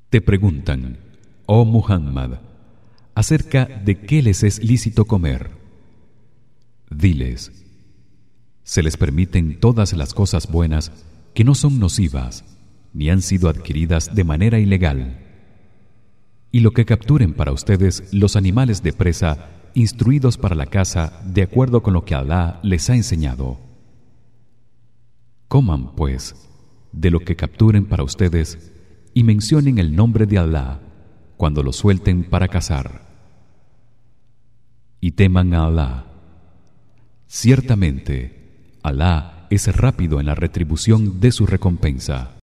Te preguntan, oh Muhammad, acerca de qué les es lícito comer. Diles: se les permiten todas las cosas buenas que no son nocivas ni han sido adquiridas de manera ilegal, y lo que capturen para ustedes los animales de presa instruidos para la caza de acuerdo con lo que Alá les ha enseñado. Coman pues de lo que capturen para ustedes y mencionen el nombre de Alá cuando lo suelten para cazar. Y teman a Alá. Ciertamente Alá es rápido en la retribución de su recompensa.